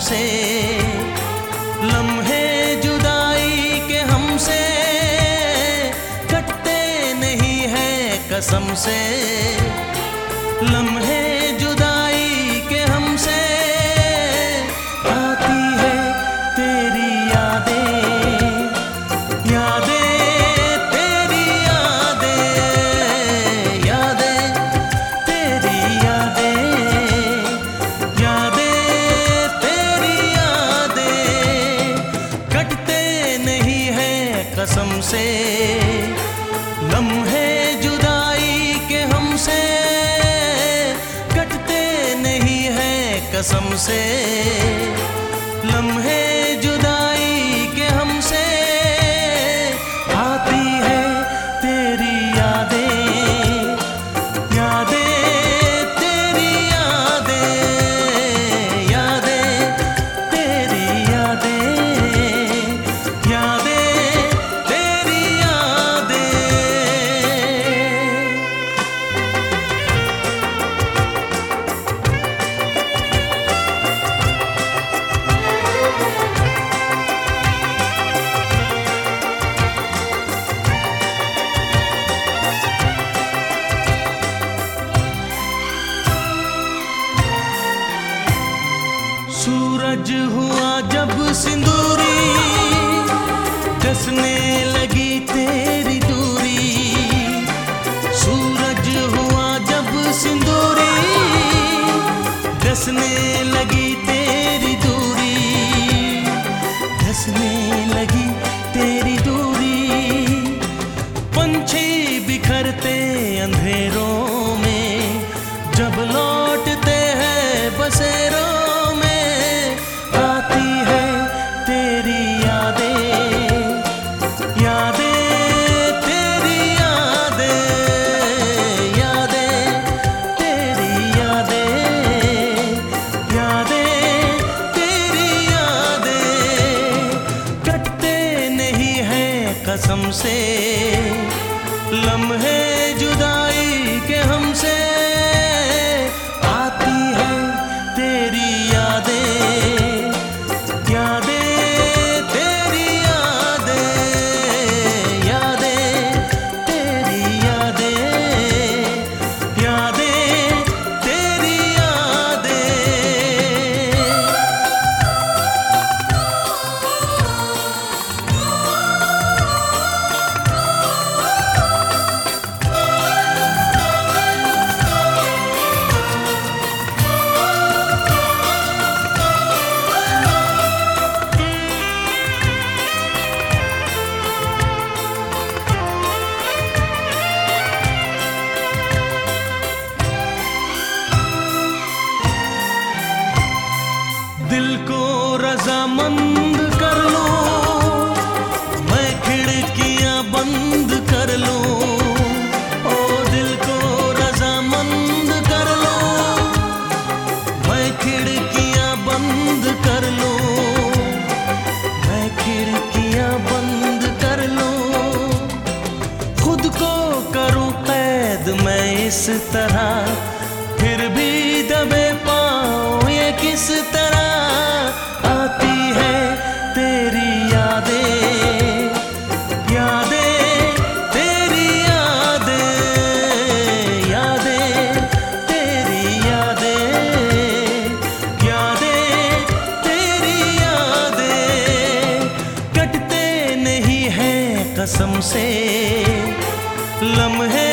से। लम्हे जुदाई के हमसे कटते नहीं है कसम से। लम्हे जुदाई के हमसे आती है तेरी यादें, यादें तेरी यादें, यादें तेरी यादें, यादें तेरी यादें कटते नहीं है कसम से। लम्हे जुदाई के हमसे कटते नहीं है कसम से। लम्हे जुदाई के हमसे आती है तेरी यादें, यादें तेरी यादें, यादें तेरी यादें, यादें तेरी यादें। सूरज हुआ जब सिंदूरी, डसने लगी तेरी दूरी। सूरज हुआ जब सिंदूरी, डसने लगी तेरी दूरी, डसने लगी तेरी दूरी। पंछी बिखरते अंधेरों में जब लौटते हैं बसेरों में, आती है तेरी यादें, यादें तेरी यादें, यादें तेरी यादें, यादें तेरी यादें कटते नहीं है कसम से। लम्हे जुदाई के हमसे आती है तेरी यादें, यादें तेरी यादें, यादें तेरी यादें, यादें तेरी यादें। दिल को रजामंद कर लो, मैं खिड़कियां बंद कर लूं। ओ दिल को रजामंद कर लो, मैं खिड़कियां बंद कर लूं, मैं खिड़कियां बंद कर लूं। खुद को करूं कैद मैं इस तरह, फिर भी दबे पाऊं ये किस तरह। आती है तेरी यादें, यादें तेरी यादें, यादें तेरी यादें, यादें तेरी यादें कटते नहीं है कसम से। लम्हे